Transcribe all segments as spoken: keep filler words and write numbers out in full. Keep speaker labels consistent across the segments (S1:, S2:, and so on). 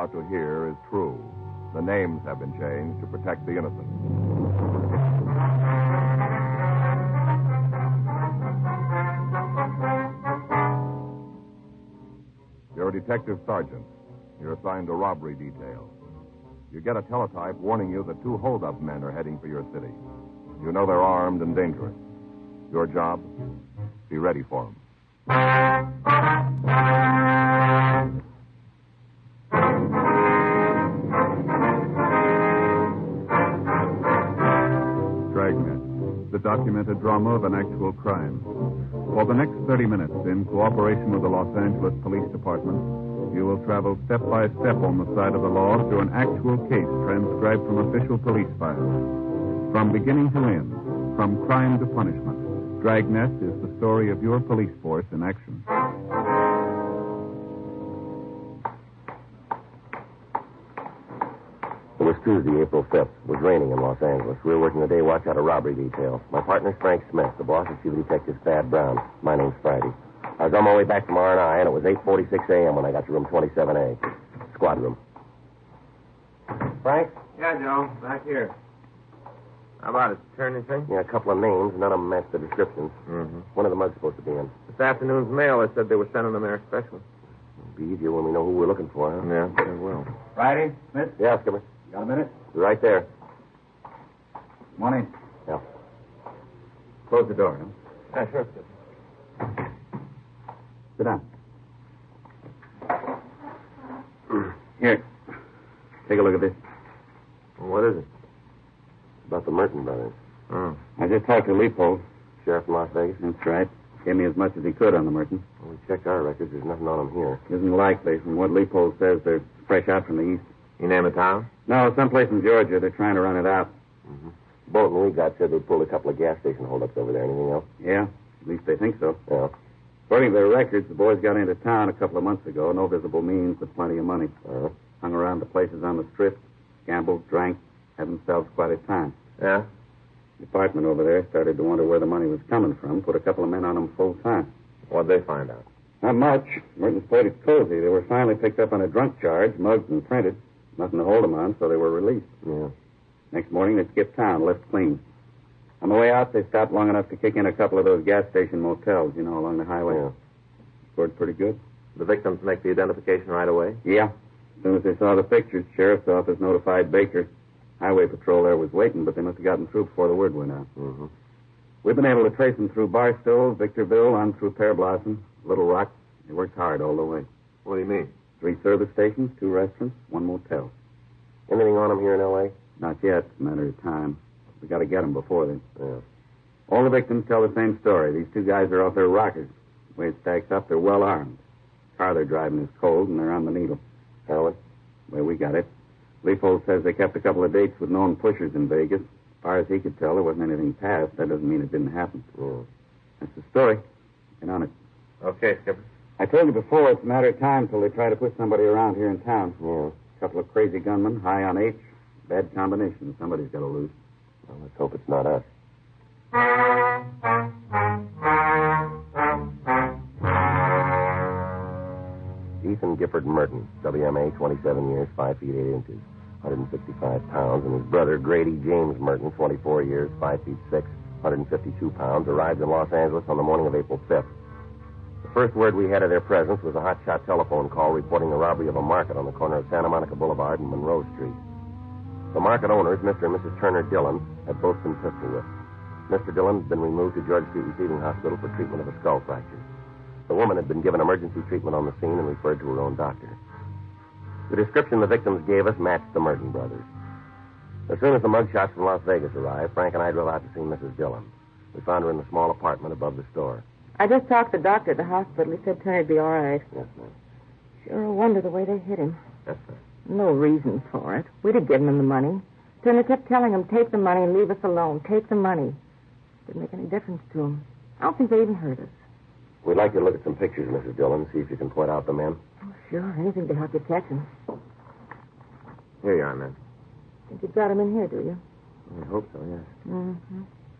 S1: about to hear is true. The names have been changed to protect the innocent. You're a detective sergeant. You're assigned to robbery detail. You get a teletype warning you that two hold-up men are heading for your city. You know they're armed and dangerous. Your job? Be ready for them.
S2: Dragnet, the documented drama of an actual crime. For the next thirty minutes, in cooperation with the Los Angeles Police Department, you will travel step by step on the side of the law through an actual case transcribed from official police files. From beginning to end, from crime to punishment, Dragnet is the story of your police force in action.
S3: It was Tuesday, April fifth. It was raining in Los Angeles. We were working the day watch out of robbery detail. My partner's Frank Smith. The boss is Chief Detective Thad Brown. My name's Friday. I was on my way back from R and I, and it was eight forty-six a.m. when I got to room twenty-seven A. Squad room. Frank?
S4: Yeah, Joe. Back here. How about it? Turn anything?
S3: Yeah, a couple of names. None of them match the descriptions.
S4: Mm-hmm.
S3: When are the mugs supposed to be in?
S4: This afternoon's mail, they said they were sending them there special.
S3: It'll be easier when we know who we're looking for, huh?
S4: Yeah, they will.
S5: Friday, Smith?
S3: Yeah, Skipper.
S5: Got a minute?
S3: Right there.
S5: Morning.
S3: Yeah.
S5: Close the door, huh?
S4: Yeah, sure, Skipper.
S5: Sit down. Here. Take a look at this.
S4: Well, what is it?
S3: It's about the Merton brothers.
S4: Oh.
S5: I just talked to Leopold.
S3: Sheriff from Las Vegas?
S5: That's right. Gave me as much as he could on the Merton.
S3: Well, we checked our records. There's nothing on them here.
S5: Isn't likely. From what Leopold says, they're fresh out from the east.
S4: You name a town?
S5: No, someplace in Georgia. They're trying to run it out.
S3: Mm-hmm. Bulletin we got said they pulled a couple of gas station holdups over there. Anything else?
S5: Yeah, at least they think so.
S3: Yeah.
S5: According to their records, the boys got into town a couple of months ago. No visible means, but plenty of money.
S3: Uh-huh.
S5: Hung around the places on the strip, gambled, drank, had themselves quite a time.
S4: Yeah?
S5: The department over there started to wonder where the money was coming from, put a couple of men on them full time.
S4: What'd they find out?
S5: Not much. Merton's played it cozy. They were finally picked up on a drunk charge, mugged and printed. Nothing to hold them on, so they were released.
S3: Yeah.
S5: Next morning, they skipped town, left clean. On the way out, they stopped long enough to kick in a couple of those gas station motels, you know, along the highway.
S3: Yeah.
S5: Scored pretty good.
S4: The victims make the identification right away?
S5: Yeah. As soon as they saw the pictures, Sheriff's office notified Baker. Highway patrol there was waiting, but they must have gotten through before the word went out.
S3: Mm-hmm.
S5: We've been able to trace them through Barstow, Victorville, on through Pear Blossom, Little Rock. They worked hard all the way.
S4: What do you mean?
S5: Three service stations, two restaurants, one motel.
S3: Anything on them here in L A?
S5: Not yet. It's a matter of time. We got to get them before then.
S3: Yeah.
S5: All the victims tell the same story. These two guys are off their rockers. The way it stacks up, they're well armed. The car they're driving is cold, and they're on the needle.
S3: Heroin?
S5: The way we got it. Leopold says they kept a couple of dates with known pushers in Vegas. As far as he could tell, there wasn't anything passed. That doesn't mean it didn't happen.
S3: Yeah.
S5: That's the story. Get on it.
S4: Okay, Skipper.
S5: I told you before, it's a matter of time till they try to put somebody around here in town.
S3: Yeah.
S5: A couple of crazy gunmen, high on H. Bad combination. Somebody's got to lose.
S3: Well, let's hope it's not us. Ethan Gifford Merton, W M A, twenty-seven years, five feet eight inches, one hundred fifty-five pounds, and his brother, Grady James Merton, twenty-four years, five feet six, one hundred fifty-two pounds, arrived in Los Angeles on the morning of April fifth. The first word we had of their presence was a hotshot telephone call reporting the robbery of a market on the corner of Santa Monica Boulevard and Monroe Street. The market owners, Mister and Missus Turner Dillon, had both been pistol whipped. Mister Dillon had been removed to George Street Receiving Hospital for treatment of a skull fracture. The woman had been given emergency treatment on the scene and referred to her own doctor. The description the victims gave us matched the Merton brothers. As soon as the mugshots from Las Vegas arrived, Frank and I drove out to see Missus Dillon. We found her in the small apartment above the store.
S6: I just talked to the doctor at the hospital. He said Turner'd be all right.
S3: Yes, ma'am.
S6: Sure a wonder the way they hit him.
S3: Yes, sir.
S6: No reason for it. We'd have given him the money. Turner kept telling him, take the money and leave us alone. Take the money. Didn't make any difference to him. I don't think they even heard us.
S3: We'd like you to look at some pictures, Missus Dillon, see if you can point out the men.
S6: Oh, sure. Anything to help you catch him.
S4: Here you are, man.
S6: Think you've got him in here, do you?
S4: I hope so, yes.
S6: Mm-hmm.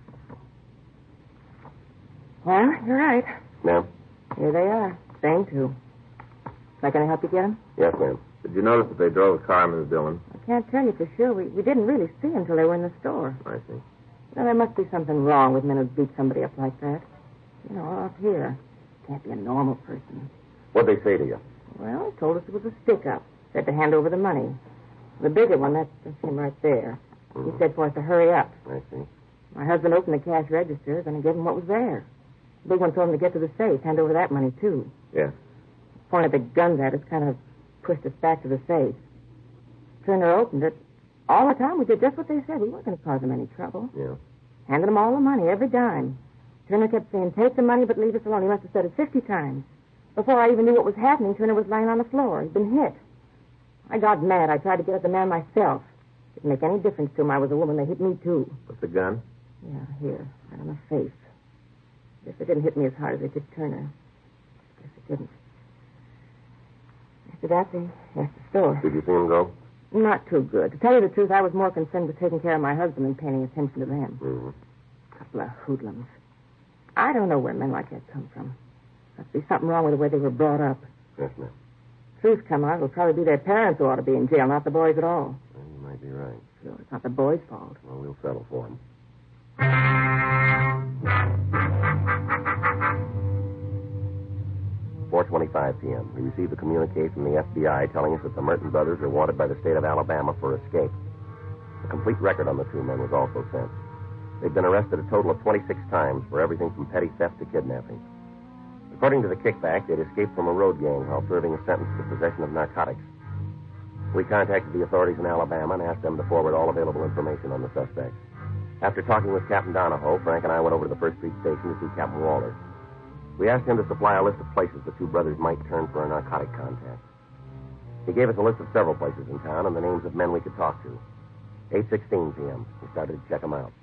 S6: Well, you're right.
S3: Ma'am?
S6: Here they are. Same two. Am I going to help you get him?
S3: Yes, ma'am.
S4: Did you notice that they drove a car, Missus Dillon?
S6: I can't tell you for sure. We, we didn't really see until they were in the store.
S4: I see.
S6: Now, there must be something wrong with men who beat somebody up like that. You know, up here. Can't be a normal person.
S3: What'd they say to you?
S6: Well, he told us it was a stick-up. Said to hand over the money. The bigger one, that's, that's him right there.
S3: Mm-hmm.
S6: He said for us to hurry up.
S3: I see.
S6: My husband opened the cash register, and gave him what was there. The big one told him to get to the safe, hand over that money, too.
S4: Yeah.
S6: Pointed the guns at us, kind of pushed us back to the safe. Turner opened it. All the time, we did just what they said. We weren't going to cause them any trouble.
S3: Yeah.
S6: Handed them all the money, every dime. Turner kept saying, take the money, but leave us alone. He must have said it fifty times. Before I even knew what was happening, Turner was lying on the floor. He'd been hit. I got mad. I tried to get at the man myself. Didn't make any difference to him. I was a woman. They hit me, too.
S4: With the gun?
S6: Yeah, here. Right on the face. Guess they didn't hit me as hard as they did Turner. Guess they didn't. After that, they left the store.
S3: Did you see him go?
S6: Not too good. To tell you the truth, I was more concerned with taking care of my husband than paying attention to them.
S3: Mm-hmm.
S6: Couple of hoodlums. I don't know where men like that come from. Must be something wrong with the way they were brought up.
S3: Yes, ma'am.
S6: Truth come out, it'll probably be their parents who ought to be in jail, not the boys at all.
S3: Well, you might be right.
S6: Sure, it's not the boys' fault.
S3: Well, we'll settle for him. four twenty-five p.m. We received a communique from the F B I telling us that the Merton brothers are wanted by the state of Alabama for escape. A complete record on the two men was also sent. They've been arrested a total of twenty-six times for everything from petty theft to kidnapping. According to the kickback, they'd escaped from a road gang while serving a sentence for possession of narcotics. We contacted the authorities in Alabama and asked them to forward all available information on the suspects. After talking with Captain Donahoe, Frank and I went over to the First Street Station to see Captain Walter. We asked him to supply a list of places the two brothers might turn for a narcotic contact. He gave us a list of several places in town and the names of men we could talk to. eight sixteen p.m. We started to check them out.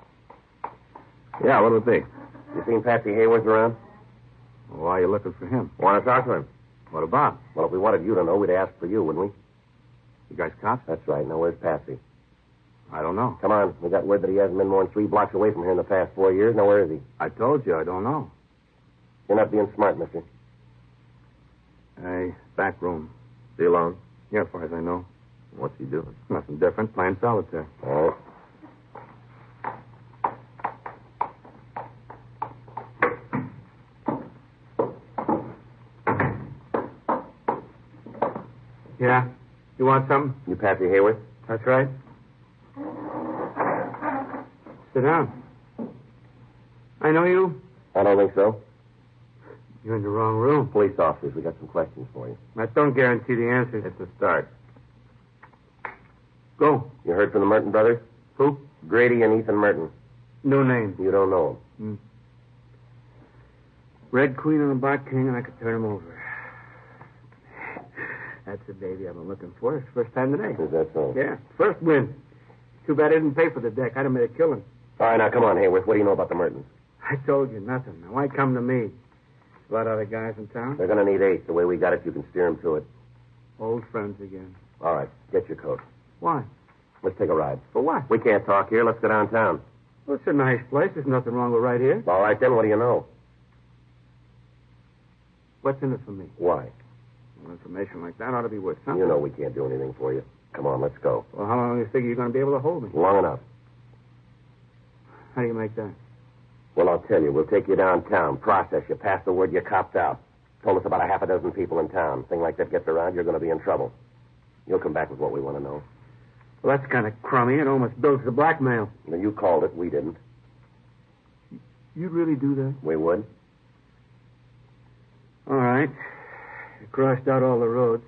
S4: Yeah, what'll it be?
S3: You seen Patsy Hayworth around?
S2: Well, why are you looking for him?
S4: Want to talk to him?
S2: What about?
S3: Well, if we wanted you to know, we'd ask for you, wouldn't we?
S2: You guys cops?
S3: That's right. Now, where's Patsy?
S2: I don't know.
S3: Come on. We got word that he hasn't been more than three blocks away from here in the past four years. Now, where is he?
S2: I told you, I don't know.
S3: You're not being smart, mister.
S2: Hey, back room.
S4: Is he alone?
S2: Yeah, as far as I know.
S4: What's he doing?
S2: Nothing different, playing solitaire.
S3: All right.
S7: Yeah? You want something?
S3: You Patsy Hayworth?
S7: That's right. Sit down. I know you.
S3: I don't think so.
S7: You're in the wrong room.
S3: Police officers, we got some questions for you.
S7: That don't guarantee the answers.
S4: It's a start.
S7: Go.
S3: You heard from the Merton brothers?
S7: Who?
S3: Grady and Ethan Merton.
S7: No name.
S3: You don't know them.
S7: Hmm. Red Queen and the Black King, and I could turn him over. That's the baby I've been looking for. It's the first time today.
S3: Is that so?
S7: Yeah, first win. Too bad I didn't pay for the deck. I'd have made a killing.
S3: All right, now, come on, Hayworth. What do you know about the Mertons?
S7: I told you nothing. Now, why come to me? A lot of other guys in town.
S3: They're going to need eight. The way we got it, you can steer them to it.
S7: Old friends again.
S3: All right, get your coat.
S7: Why?
S3: Let's take a ride.
S7: For what?
S3: We can't talk here. Let's go downtown.
S7: Well, it's a nice place. There's nothing wrong with right here.
S3: All right, then, what do you know?
S7: What's in it for me?
S3: Why?
S7: Well, information like that ought to be worth something.
S3: You know we can't do anything for you. Come on, let's go.
S7: Well, how long do you figure you're going to be able to hold me?
S3: Long enough.
S7: How do you make that?
S3: Well, I'll tell you. We'll take you downtown, process you, pass the word you copped out. Told us about a half a dozen people in town. Thing like that gets around, you're going to be in trouble. You'll come back with what we want to know.
S7: Well, that's kind of crummy. It almost builds the blackmail.
S3: Now, you called it. We didn't.
S7: You'd really do that?
S3: We would.
S7: All right. You crossed out all the roads.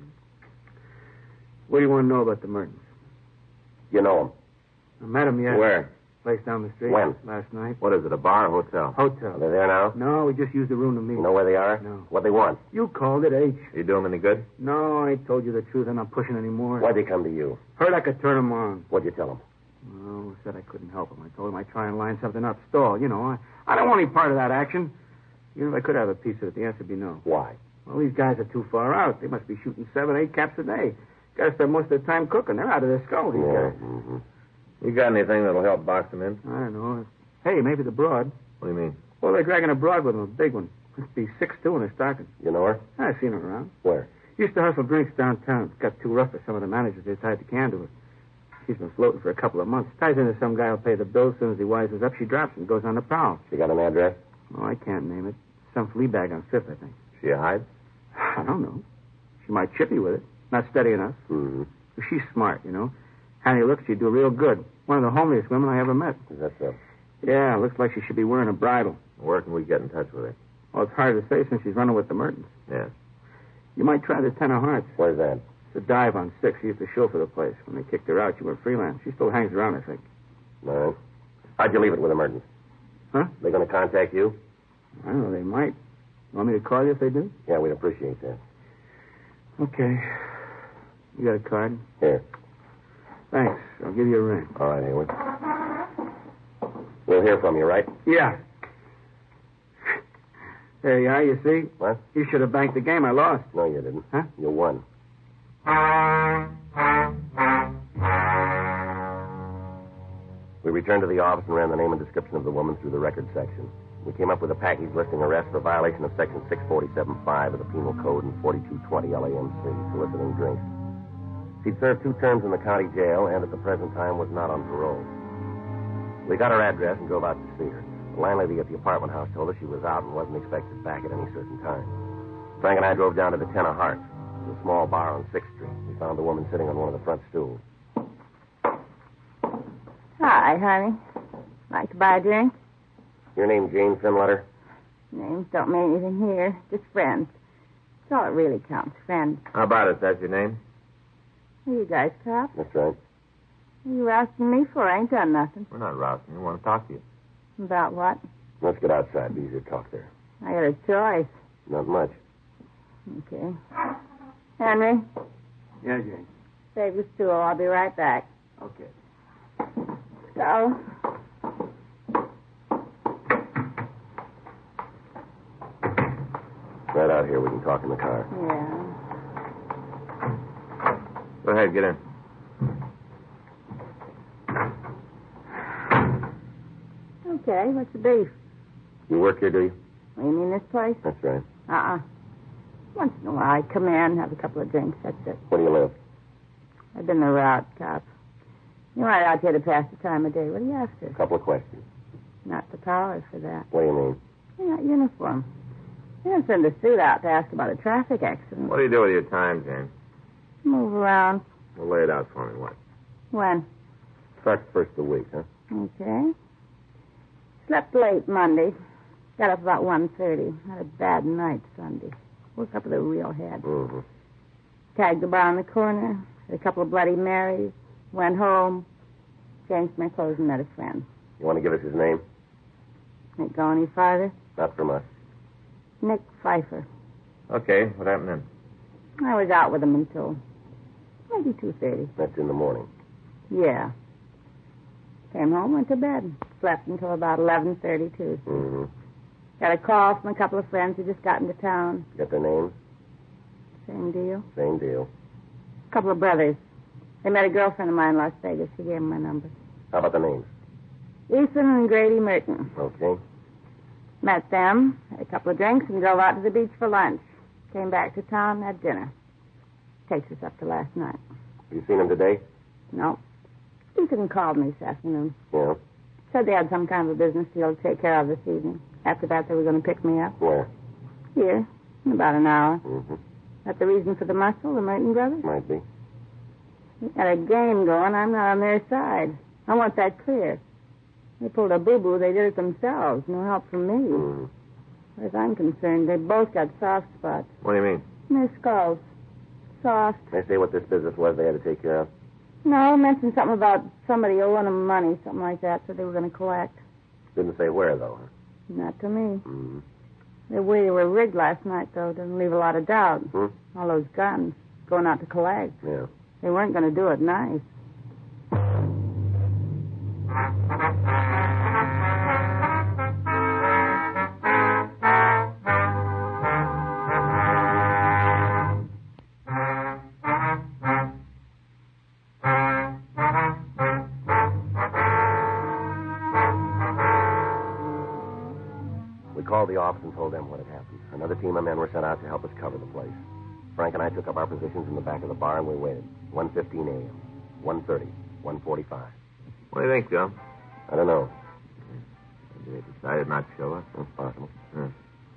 S7: What do you want to know about the Mertons?
S3: You know
S7: I met them yet.
S4: Where?
S7: Place down the street.
S3: When?
S7: Last night.
S4: What is it, a bar or hotel?
S3: them. Are
S7: Hotel.
S3: they there now?
S7: No, we just used the room to meet.
S3: You know where they are?
S7: No.
S3: What they want?
S7: You called it H.
S4: You do him any good?
S7: No, I told you the truth. I'm not pushing anymore.
S3: Why'd they come to you?
S7: Heard I could turn them on.
S3: What'd you tell them?
S7: Oh, said I couldn't help him. I told him I'd try and line something up. Stall, you know. I, I don't want any part of that action. Even if I could have a piece of it, the answer would be no.
S3: Why?
S7: Well, these guys are too far out. They must be shooting seven, eight caps a day. Got to spend most of their time cooking. They're out of their skull, these
S3: Yeah.
S7: guys.
S3: Mm-hmm.
S4: You got anything that'll help box them in?
S7: I don't know. Hey, maybe the broad.
S4: What do you mean?
S7: Well, they're dragging a broad with them, a big one. Must be six two in her stocking.
S3: You know her?
S7: I've seen her around.
S3: Where?
S7: Used to hustle drinks downtown. Got too rough for some of the managers. They tied the can to her. She's been floating for a couple of months. Ties into some guy who'll pay the bill. As soon as he wises up, she drops and goes on the prowl.
S3: She got an address?
S7: Oh, I can't name it. Some flea bag on Fifth, I think.
S3: She a hide?
S7: I don't know. She might chip you with it. Not steady enough.
S3: Mm-hmm.
S7: But she's smart, you know. How you look, she'd do real good. One of the homeliest women I ever met.
S3: Is that so?
S7: Yeah, looks like she should be wearing a bridle.
S3: Where can we get in touch with her?
S7: Well, it's hard to say since she's running with the Mertens.
S3: Yes.
S7: You might try the Ten of Hearts.
S3: Where's that?
S7: It's a dive on Six. She used to show for the place. When they kicked her out, she went freelance. She still hangs around, I think.
S3: All right. How'd you leave it with the Mertens?
S7: Huh?
S3: They going to contact you?
S7: I don't know. They might. Want me to call you if they do?
S3: Yeah, we'd appreciate that.
S7: Okay. You got a card?
S3: Here.
S7: Thanks. I'll give you a ring.
S3: All right, Hayward. We'll hear from you, right?
S7: Yeah. There you are, you see?
S3: What?
S7: You should have banked the game. I lost.
S3: No, you didn't.
S7: Huh?
S3: You won. We returned to the office and ran the name and description of the woman through the record section. We came up with a package listing arrest for violation of Section six forty-seven five of the Penal Code and forty-two twenty L A M C, soliciting drinks. She'd served two terms in the county jail and at the present time was not on parole. We got her address and drove out to see her. The landlady at the apartment house told us she was out and wasn't expected back at any certain time. Frank and I drove down to the Ten of Hearts, a small bar on sixth street. We found the woman sitting on one of the front stools.
S8: Hi, honey. Like to buy a drink?
S3: Your name Jane Finletter?
S8: Names don't mean anything here. Just friends. That's all it really counts, friends.
S4: How about it? That's your name?
S8: Are you guys cops?
S3: That's right.
S8: What are you rousting me for? I ain't done nothing.
S4: We're not rousing you. We want to talk to you.
S8: About what?
S3: Let's get outside. It'd be easier to talk there.
S8: I got a choice.
S3: Not much.
S8: Okay. Henry,
S7: Yeah, Jane.
S8: save the stool. I'll be right back.
S7: Okay.
S8: So,
S3: Right out here. We can talk in the car.
S8: yeah.
S4: Go ahead, get in.
S8: Okay, what's the beef?
S3: You work here, do you?
S8: You mean this place?
S3: That's right.
S8: Uh-uh. Once in a while, I come in, have a couple of drinks. That's it.
S3: Where do you live?
S8: I've been the route cop. You're right out here to pass the time of day. What are you after?
S3: A couple of questions.
S8: Not the power for that.
S3: What do you mean?
S8: You're not uniform. You don't send a suit out to ask about a traffic accident.
S4: What do you do with your time, Jane?
S8: Move around.
S4: Well, lay it out for me. What?
S8: When?
S3: Starts first of the week, huh?
S8: Okay. Slept late Monday. Got up about one thirty. Had a bad night Sunday. Woke up with a real head.
S3: Mm-hmm.
S8: Tagged the bar on the corner. Had a couple of Bloody Marys. Went home. Changed my clothes and met a friend.
S3: You want to give us his name?
S8: Ain't go any farther.
S3: Not from us.
S8: Nick Pfeiffer.
S4: Okay, what happened then?
S8: I was out with him until maybe two thirty.
S3: That's in the morning.
S8: Yeah. Came home, went to bed. Slept until about eleven thirty-two.
S3: Mm-hmm.
S8: Got a call from a couple of friends who just got into town.
S3: Got their names?
S8: Same deal.
S3: Same deal.
S8: A couple of brothers. They met a girlfriend of mine in Las Vegas. She gave them my number.
S3: How about the names?
S8: Ethan and Grady Merton.
S3: Okay.
S8: Met them, had a couple of drinks, and drove out to the beach for lunch. Came back to town, had dinner. Takes us up to last night.
S3: You seen him today?
S8: No. Ethan called me this afternoon.
S3: Yeah.
S8: Said they had some kind of a business deal to take care of this evening. After that, they were going to pick me up.
S3: Where?
S8: Here, in about an hour.
S3: Mm-hmm.
S8: That the reason for the muscle, the Merton brothers?
S3: Might be.
S8: They got a game going. I'm not on their side. I want that clear. They pulled a boo-boo. They did it themselves. No help from me.
S3: Mm-hmm.
S8: As far as I'm concerned, they both got soft spots.
S4: What do you mean?
S8: In their skulls. Soft.
S3: They say what this business was they had to take care of?
S8: No, mentioned something about somebody owing them money, something like that, so they were going to collect.
S3: Didn't say where, though. Huh?
S8: Not to me.
S3: Mm-hmm.
S8: The way they were rigged last night, though, doesn't leave a lot of doubt.
S3: Hmm?
S8: All those guns going out to collect.
S3: Yeah.
S8: They weren't going to do it nice.
S3: We called the office and told them what had happened. Another team of men were sent out to help us cover the place. Frank and I took up our positions in the back of the bar, and we waited. one fifteen a.m., one thirty, one forty-five.
S4: What do you think, Joe?
S3: I don't know.
S4: Maybe they decided not to show up.
S3: That's possible.
S4: Yeah.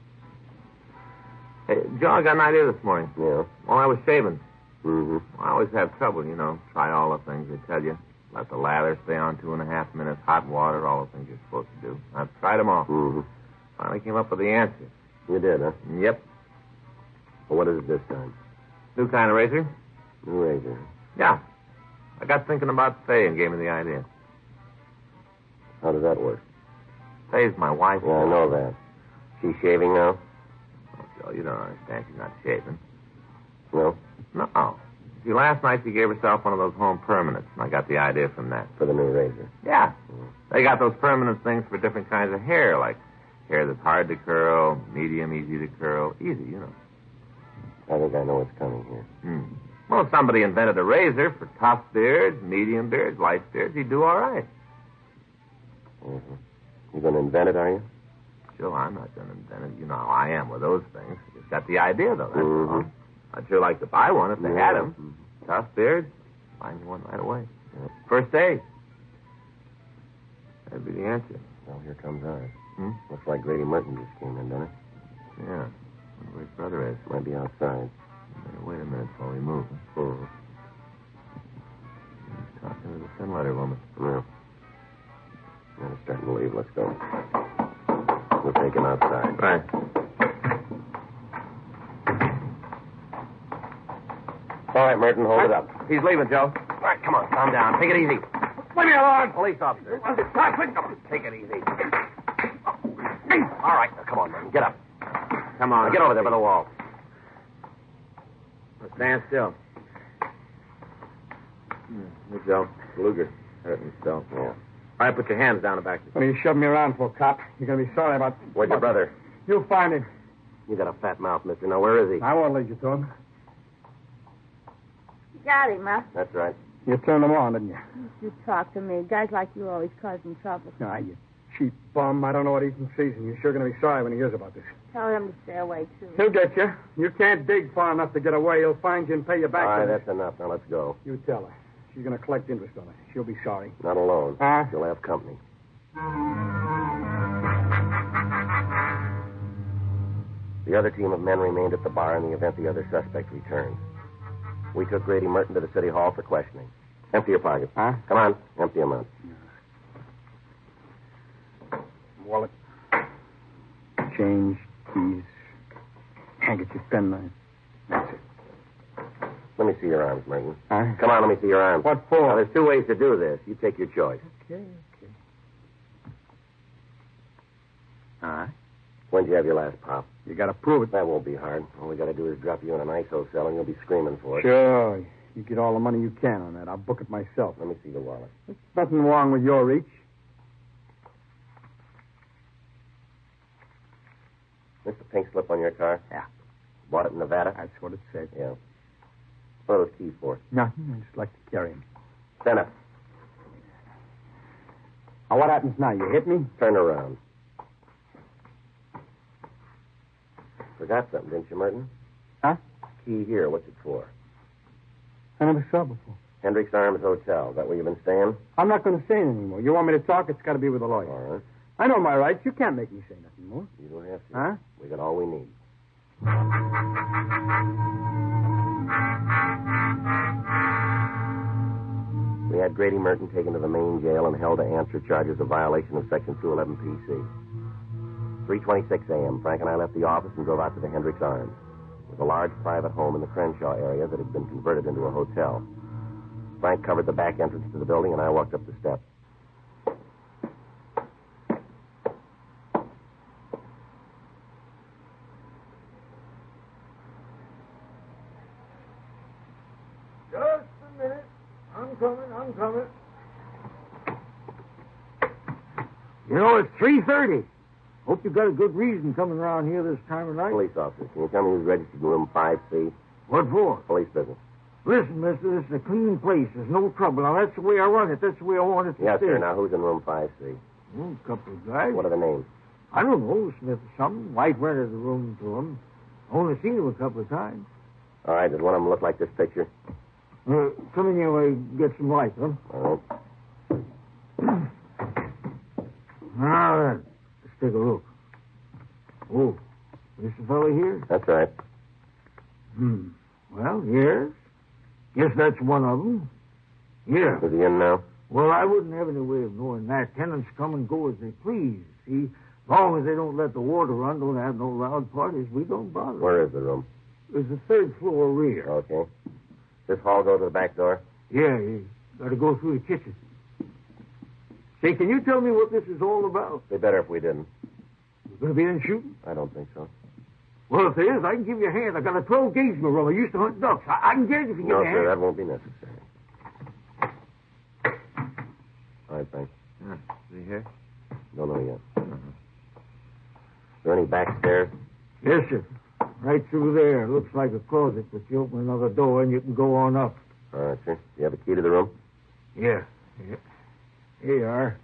S4: Hey, Joe, I got an idea this morning.
S3: Yeah.
S4: While I was shaving.
S3: Mm-hmm.
S4: I always have trouble, you know. Try all the things they tell you. Let the lather stay on two and a half minutes, hot water, all the things you're supposed to do. I've tried them all.
S3: Mm-hmm.
S4: Finally came up with the answer.
S3: You did, huh?
S4: Yep.
S3: Well, what is it this time?
S4: New kind of razor?
S3: New razor.
S4: Yeah. I got thinking about Faye and gave me the idea.
S3: How does that work?
S4: Faye's my wife.
S3: Yeah, I know that. She's shaving now?
S4: Oh, Joe, you don't understand. She's not shaving.
S3: No?
S4: No. See, last night she gave herself one of those home permanents, and I got the idea from that.
S3: For the new razor?
S4: Yeah. Mm. They got those permanent things for different kinds of hair, like hair that's hard to curl, medium, easy to curl. Easy, you know.
S3: I think I know what's coming here.
S4: Hmm. Well, somebody invented a razor for tough beards, medium beards, light beards. He'd do all right.
S3: Mm-hmm. You going to invent it, are you?
S4: Sure, I'm not going to invent it. You know how I am with those things. Just got the idea, though. That's
S3: Mm-hmm.
S4: all. I'd sure like to buy one if they
S3: Yeah.
S4: had them.
S3: Mm-hmm.
S4: Tough beards, find you one right away.
S3: Yep.
S4: First day. That'd be the answer.
S3: Well, here comes ours.
S4: Hmm?
S3: Looks like Grady Merton just came in, doesn't it?
S4: Yeah. Wonder where his brother is.
S3: Might be outside.
S4: Better wait a minute before we move.
S3: Mm-hmm.
S4: He's talking to the thin letter woman.
S3: Yeah. Yeah, it's starting to leave. Let's go. We'll take him outside.
S4: Right.
S3: All right, Merton, hold it up.
S4: He's leaving, Joe. All right, come on, calm down. Take it easy.
S7: Leave me alone.
S4: Police officer.
S3: Come on, take it easy. All right, now, come on, Merton. Get up.
S4: Come on.
S3: Now, get over there by the wall.
S4: Now, stand still. Hey, Joe. Luger. Hurting still.
S3: Yeah.
S4: All right, put your hands down the back.
S7: What are you shoving me around for, cop? You're going to be sorry about...
S3: Where's your brother?
S7: You'll find him.
S3: You got a fat mouth, mister. Now, where is he?
S7: I won't lead you to him.
S8: Got him, huh?
S3: That's right.
S7: You turned him on, didn't you?
S8: You talk to me. Guys like you always causing trouble.
S7: Ah, you cheap bum. I don't know what he's in season. You're sure going to be sorry when he hears about this.
S8: Tell him to stay away, too.
S7: He'll get you. You can't dig far enough to get away. He'll find you and pay you back.
S3: All right,
S7: for this.
S3: that's enough. Now, let's go.
S7: You tell her. She's going to collect interest on it. She'll be sorry.
S3: Not alone.
S7: Huh?
S3: She'll have company. The other team of men remained at the bar in the event the other suspect returned. We took Grady Merton to the city hall for questioning. Empty your pockets.
S7: Huh?
S3: Come on, empty them out.
S7: Wallet. Change, keys, handkerchief, penknife. That's it.
S3: Let me see your arms, Merton.
S7: Huh?
S3: Come on, let me see your arms.
S7: What for?
S3: Now, there's two ways to do this. You take your choice.
S7: Okay, okay. All right.
S3: When'd you have your last pop?
S7: You got to prove it.
S3: That won't be hard. All we got to do is drop you in an I S O cell and you'll be screaming for it.
S7: Sure. You get all the money you can on that. I'll book it myself.
S3: Let me see the wallet.
S7: There's nothing wrong with your reach.
S3: This the pink slip on your car?
S7: Yeah.
S3: Bought it in Nevada?
S7: That's what it said.
S3: Yeah. What are those keys for?
S7: Nothing. I just like to carry them.
S3: Stand up.
S7: Now, what happens now? You hit me?
S3: Turn around. Forgot something, didn't you, Merton?
S7: Huh?
S3: Key here. What's it for?
S7: I never saw it before.
S3: Hendricks Arms Hotel. Is that where you've been staying?
S7: I'm not going to say anything anymore. You want me to talk? It's got to be with a lawyer.
S3: All right.
S7: I know my rights. You can't make me say nothing more.
S3: You don't have to.
S7: Huh?
S3: We got all we need. We had Grady Merton taken to the main jail and held to answer charges of violation of Section two eleven P C. three twenty-six a.m., Frank and I left the office and drove out to the Hendricks Arms. It was a large private home in the Crenshaw area that had been converted into a hotel. Frank covered the back entrance to the building, and I walked up the steps.
S9: Just a minute. I'm coming, I'm coming. You know, it's three thirty. Hope you got a good reason coming around here this time of night.
S3: Police officer, can you tell me who's registered in room five C?
S9: What for?
S3: Police business.
S9: Listen, mister, this is a clean place. There's no trouble. Now, that's the way I run it. That's the way I want it to
S3: Yes,
S9: stay.
S3: sir. Now, who's in room five C?
S9: Oh, a couple of guys.
S3: What are the names?
S9: I don't know, Smith or something. White rented the room to him. Only seen him a couple of times.
S3: All right, does one of them look like this picture?
S9: Uh, come in here while I get some light, huh?
S3: All right.
S9: Now then, let's take a look. Oh, this the fellow here?
S3: That's right.
S9: Hmm. Well, yes. Guess that's one of them. Yeah.
S3: Is he in now?
S9: Well, I wouldn't have any way of knowing that. Tenants come and go as they please. See, as long as they don't let the water run, don't have no loud parties, we don't bother.
S3: Where is the room?
S9: There's the third floor rear.
S3: Okay. This hall go to the back door?
S9: Yeah, you got to go through the kitchen. Say, can you tell me what this is all about?
S3: Be better if we didn't.
S9: You going to be in shooting?
S3: I don't think so.
S9: Well, if there is, I can give you a hand. I got a twelve gauge room. I used to hunt ducks. I, I can get it if you give
S3: No,
S9: me a
S3: sir,
S9: hand.
S3: that won't be necessary. All right, thanks.
S4: Yeah. Is he here?
S3: Don't know yet. Uh-huh. Is there any back stairs?
S9: Yes, sir. Right through there. Looks like a closet, but you open another door and you can go on up.
S3: All right, sir. Do you have a key to the room?
S9: Yeah. yeah. Here you are.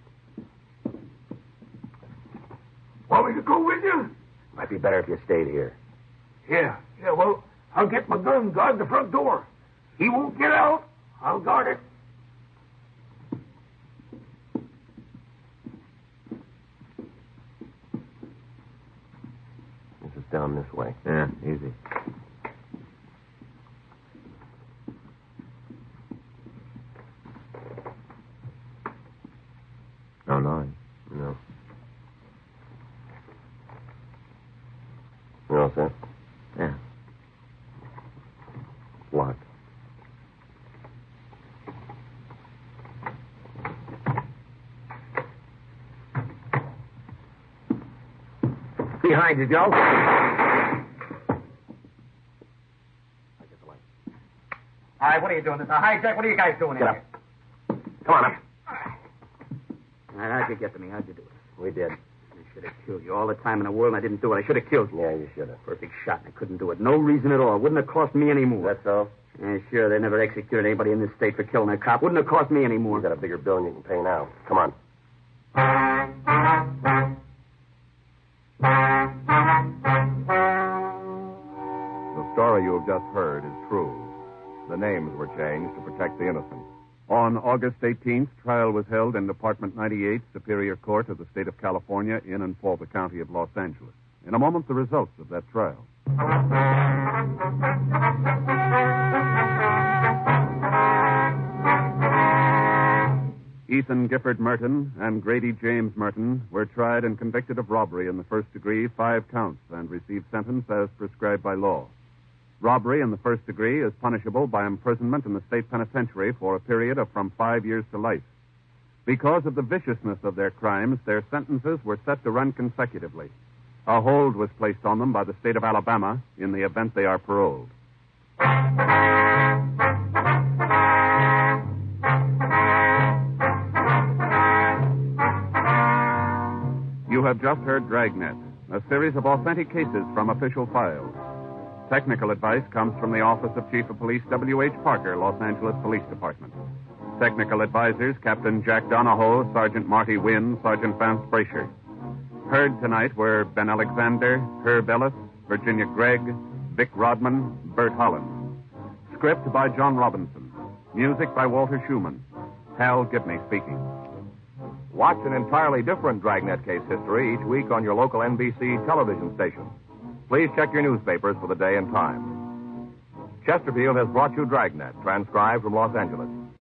S9: Want me to go with you?
S3: Might be better if you stayed here.
S9: Yeah. Yeah, well, I'll get my gun and guard the front door. He won't get out. I'll guard it.
S3: This is down this way.
S4: Yeah, easy. No noise.
S3: No. You all set?
S4: Yeah.
S3: Locked.
S7: Behind you, Joe.
S3: I get the light.
S7: All right, what are you doing? Now, hi, Jack, what are you guys doing
S3: Get
S7: in
S3: up. Come on up.
S7: All right, how'd you get to me? How'd you do it?
S3: We did.
S7: I should have killed you all the time in the world, and I didn't do it. I should have killed you.
S3: Yeah, you should have.
S7: Perfect shot, and I couldn't do it. No reason at all. Wouldn't have cost me any more.
S3: That's so?
S7: Yeah, sure, they never executed anybody in this state for killing a cop. Wouldn't have cost me any more.
S3: You got a bigger bill than you can pay now. Come on.
S1: The story you have just heard is true. The names were changed to protect the innocent.
S2: On August eighteenth, trial was held in Department ninety-eight, Superior Court of the State of California, in and for the County of Los Angeles. In a moment, the results of that trial. Ethan Gifford Merton and Grady James Merton were tried and convicted of robbery in the first degree, five counts, and received sentence as prescribed by law. Robbery in the first degree is punishable by imprisonment in the state penitentiary for a period of from five years to life. Because of the viciousness of their crimes, their sentences were set to run consecutively. A hold was placed on them by the state of Alabama in the event they are paroled. You have just heard Dragnet, a series of authentic cases from official files. Technical advice comes from the Office of Chief of Police W H. Parker, Los Angeles Police Department. Technical advisors, Captain Jack Donahoe, Sergeant Marty Wynn, Sergeant Vance Brasher. Heard tonight were Ben Alexander, Herb Ellis, Virginia Gregg, Vic Rodman, Bert Holland. Script by John Robinson. Music by Walter Schumann. Hal Gibney speaking.
S1: Watch an entirely different Dragnet case history each week on your local N B C television station. Please check your newspapers for the day and time. Chesterfield has brought you Dragnet, transcribed from Los Angeles.